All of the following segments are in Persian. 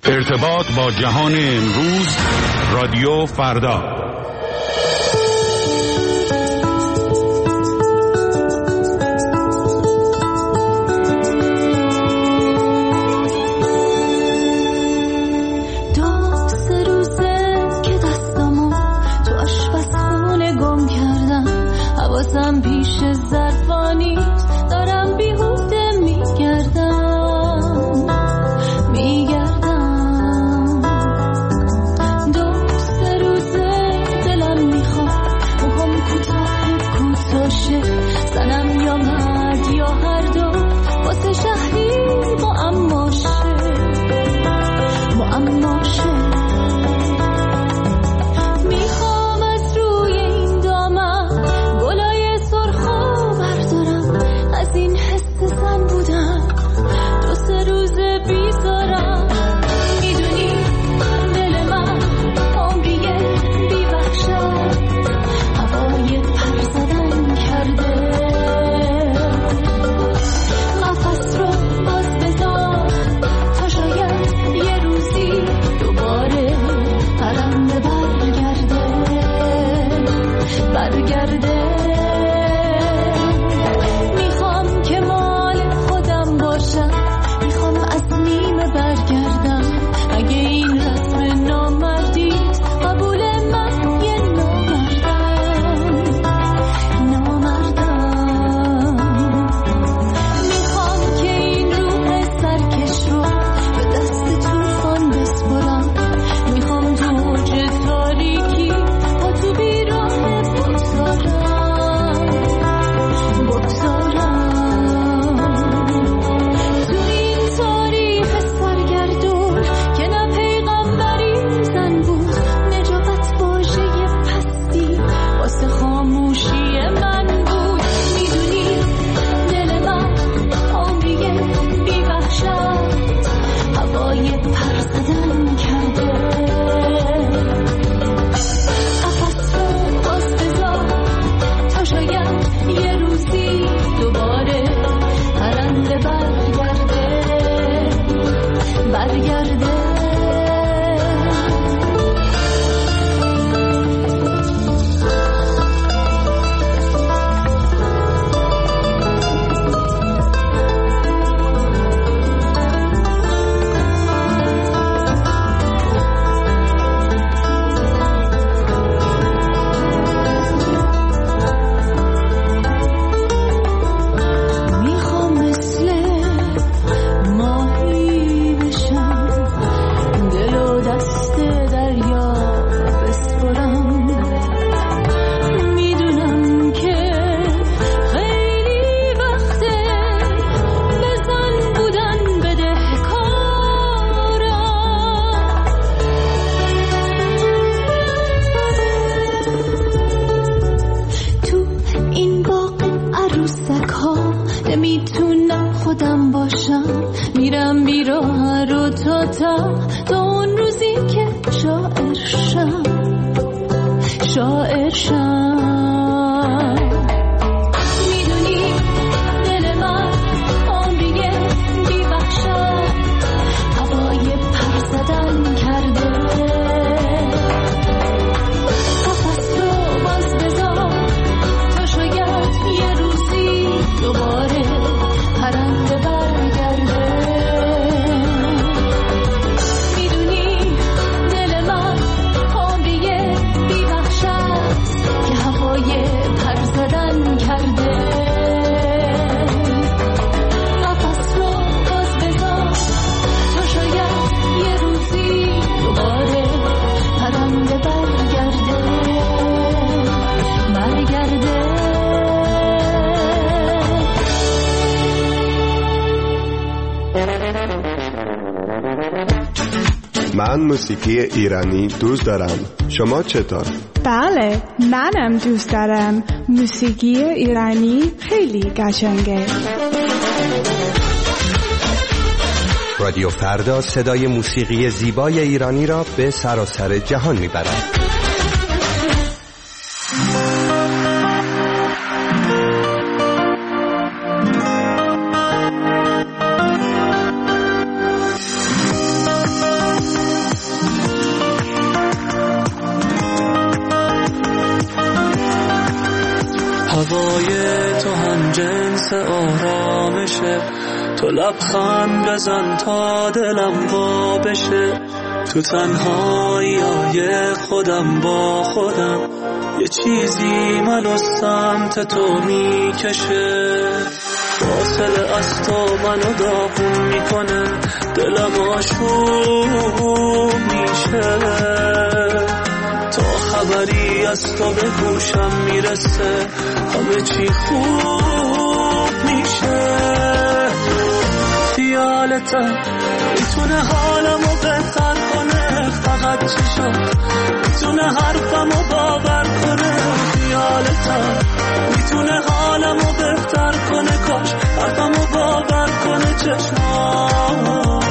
ارتباط با جهان امروز، رادیو فردا. پیش ظرفانی دارم بیهوده میگردم دو سه روزه دلم میخواد موهام کوتاه شه، زنم یا مرد یا هر دو، واسه شهری معما شه. میخوام از روی این دامن گلای سرخو بردارم، از این حس زن بودن دو سه روزه بیزارم. میدونی دل من عمریه بی وحشت، هوای پر زدن کرده. قفس رو باز بذار تا شاید یه روزی دوباره پرنده برگرده. میخوام که مال خودم باشم، میخوام از نیمه برگردم. اگه این رسم نامردی قبول من یه نامردم. میخوام که این روح سرکش رو به دست طوفان بسپرم. میخوام تو اوج تاریکی با تو بیراه بگذارم. تو این تاریخ سرگردون که نه پیغمبری زن بود، نجابت واژه پستی واسه خاموشی من بود. میدونی دل من عمریه بی وحشت، هوای پر زدن کرده. قفس رو باز بذار تا شاید یه روزی دوباره پرنده برگرده. میخوام مثل ماهی بشم، دل و دست دریا بسپرم. میدونم که خیلی وقته بزن بودن بدهکارم. تو این باغ عروسک ها نمیتونم خودم باشم، میرم بیراه رو تا اون روزی که شاعر شم. میدونی دل من عمریه بی وحشت، هوای پر زدن کرده. قفس رو باز بذار تا شاید یه روزی دوباره پرنده برگرده. میدونی دل من عمریه بی وحشت که هوای پر زدن کرده. قفس رو باز بذار تا شاید یه روزی دوباره پرنده برگرده. من موسیقی ایرانی دوست دارم. شما چطور؟ بله، منم دوست دارم. موسیقی ایرانی خیلی قشنگه. رادیو فردا صدای موسیقی زیبای ایرانی را به سراسر جهان میبرد. وقت آرامشه، تو لبخند بزن تا دلم وا بشه، تو تنهایی‌های خودم با خودم یه چیزی منو سمت تو میکشه، فاصله از تو منو داغون میکنه، دلم آشوب میشه، تا خبری از تو به گوشم میرسه همه چی خوب میشه، خیالتم میتونه حالمو بهتر کنه، فقط چشم میتونه حرفمو باور کنه، خیالتم میتونه حالمو بهتر کنه، کاش حرفمو باور کنه چشمام.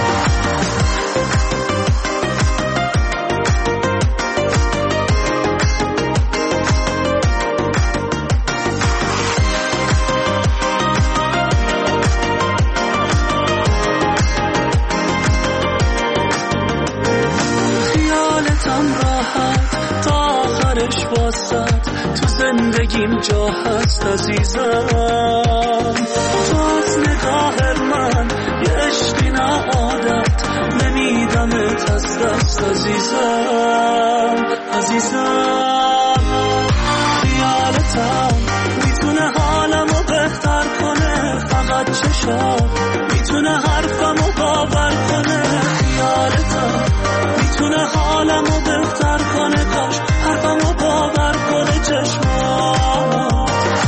تو زندگیم جا هست عزیزم، تو از نگاه من یه عشقی نه عادت، نمیدمت از دست عزیزم، عزیزم خیالتم میتونه حالمو بهتر کنه، فقط چشم میتونه حرفمو باور کنه، خیالتم میتونه حالمو بهتر کنه، کاش حرفمو باور کنه چشمام.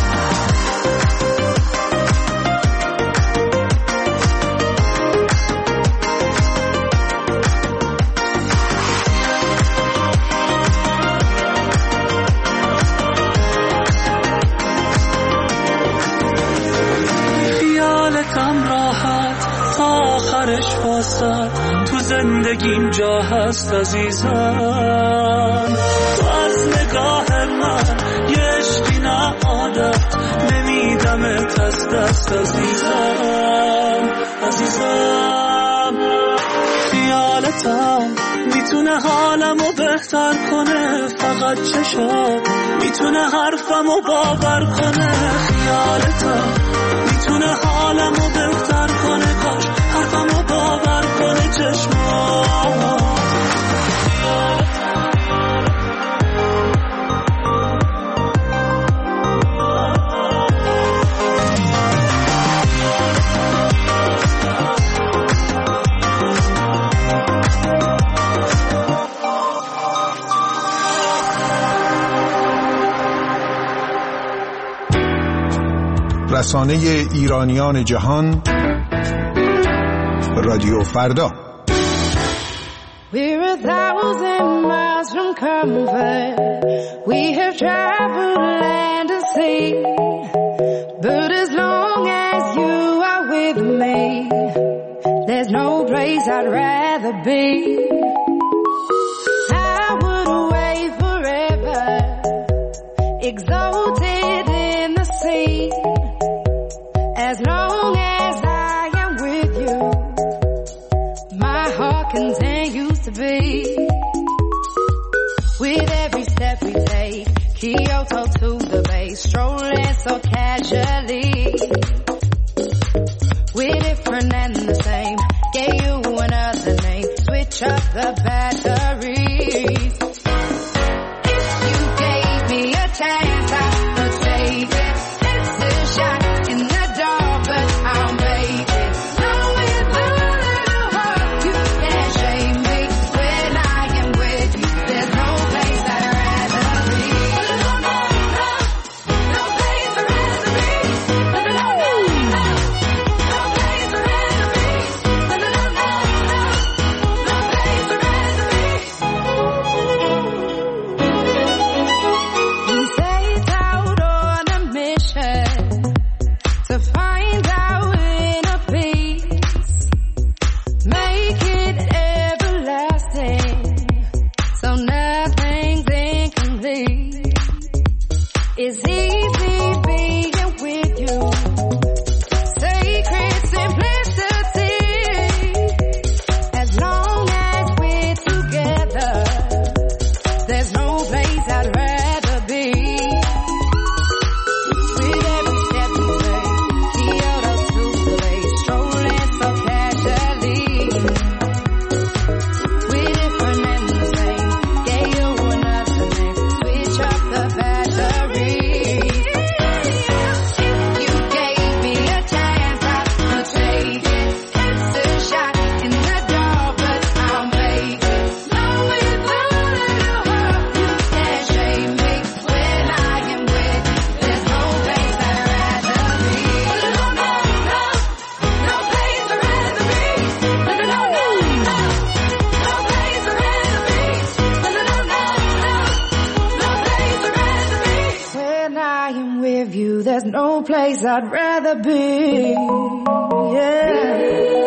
خیالتم راحت تا آخرش واسد، تو زندگیم جا هست عزیزم، تو از نگاه من یه عشقی نه عادت، نمیدمت از دست عزیزم، عزیزم خیالتم میتونه حالمو بهتر کنه، فقط چشم میتونه حرفمو باور کنه، خیالتم میتونه حالمو بهتر کنه، کاش حرفمو باور کنه چشمام. رسانه ایرانیان جهان، رادیو فردا. We're 1,000 miles from comfort. We have traveled land and sea. But as long as you are with me, there's no place I'd rather be. I would wait forever, exalted in the sea. As long as I am with you, my heart continues to beat. With every step we take, Kyoto to the bay, strolling so casually. We're different and the same, gave you another name, switch up the batteries. If you gave me a chance, I would take it. It's a shot in the dark, but I'll make it. Knowing the little heart, you can't shame me. When I am with you, there's no place I'd rather be. No place I'd rather be. No place I'd rather be. No place I'd rather be. place I'd rather be. Yeah.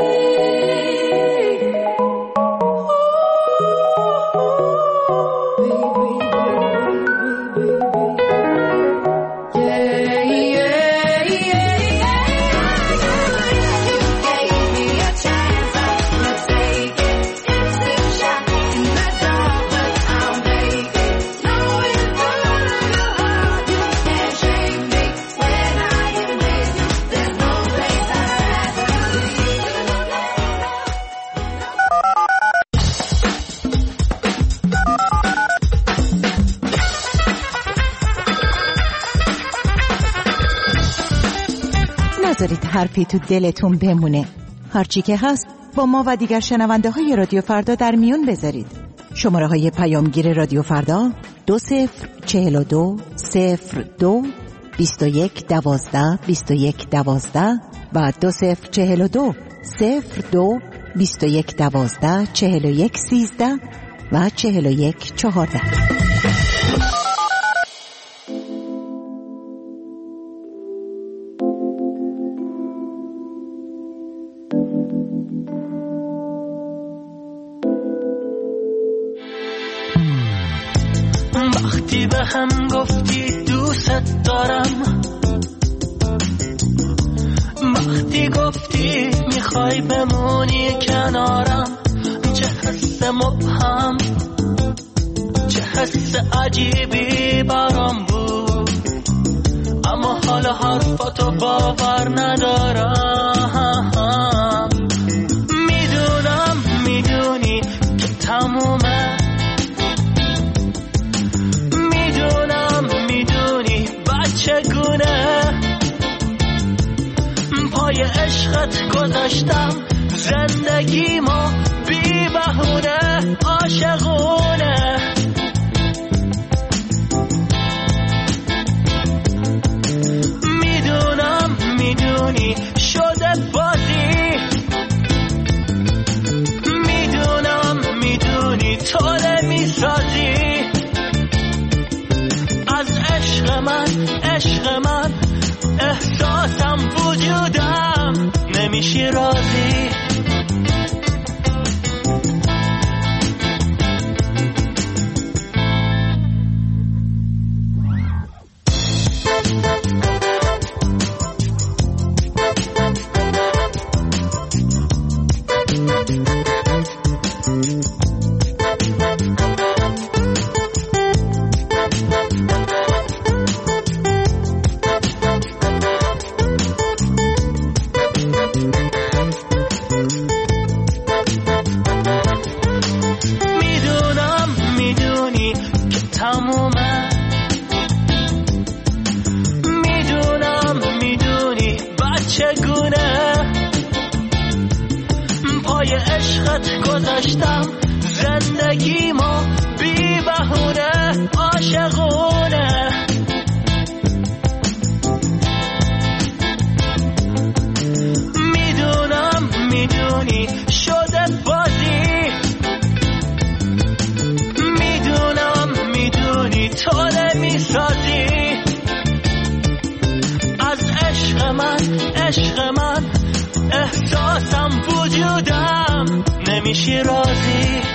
نذارید حرفی تو دلتون بمونه. هرچی که هست با ما و دیگر شنونده های رادیو فردا در میون بذارید. شماره های پیامگیر رادیو فردا 2042 02 21 12 21 12 و 2042 02 21 12 41 13 و 41 14. وقتی به هم گفتی دوست دارم، وقتی گفتی میخوای بمونی کنارم، چه حس مبهم، چه حس عجیبی برام بود، اما حالا حرفاتو باور ندارم. میدونم میدونی که تمومه، چگونه پای عشقت گذاشتم زندگیمو بی بهونه عاشقونه. میدونم میدونی شده بازی، میدونم میدونی تو نمیسازی از عشق من، عشق من احساسم وجودم نمیشی راضی. گذاشتم زندگیمو بی بهونه عاشقونه. میدونم میدونی شده بازی، میدونم میدونی تو نمیسازی از عشق من، عشق من احساسم وجودم نمیشی راضی.